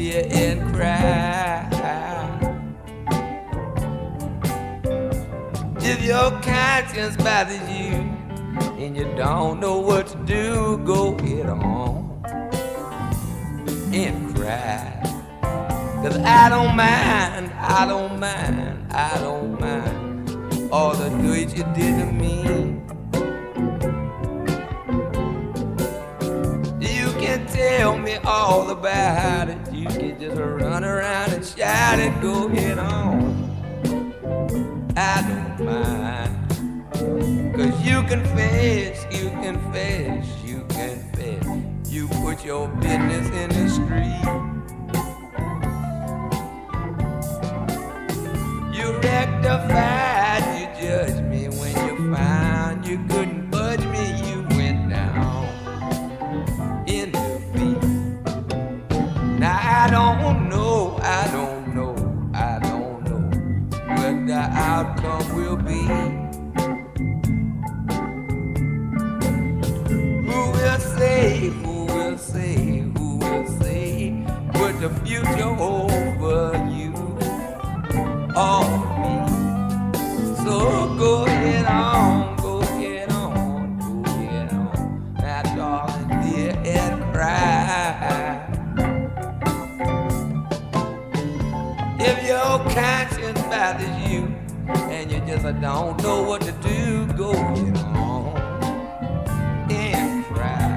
dear, and cry. If your conscience bothers you and you don't know what to do, go head on and cry. 'Cause I don't mind, I don't mind, I don't mind all the good you did to me. You can tell me all about it. You can just run around and shout it, go head on. I don't mind. 'Cause you confess, you confess, you confess. You put your business in the street. You rectified, you judged me when you found you couldn't budge me. You went down in defeat. Now I don't know, I don't know, I don't know what the outcome will be. Who will say, who will say, who will say what the future holds for you or me? So go ahead on, go ahead on, go ahead on, now darling dear, and cry. If your conscience bothers you and you just don't know what to do, go ahead on and cry.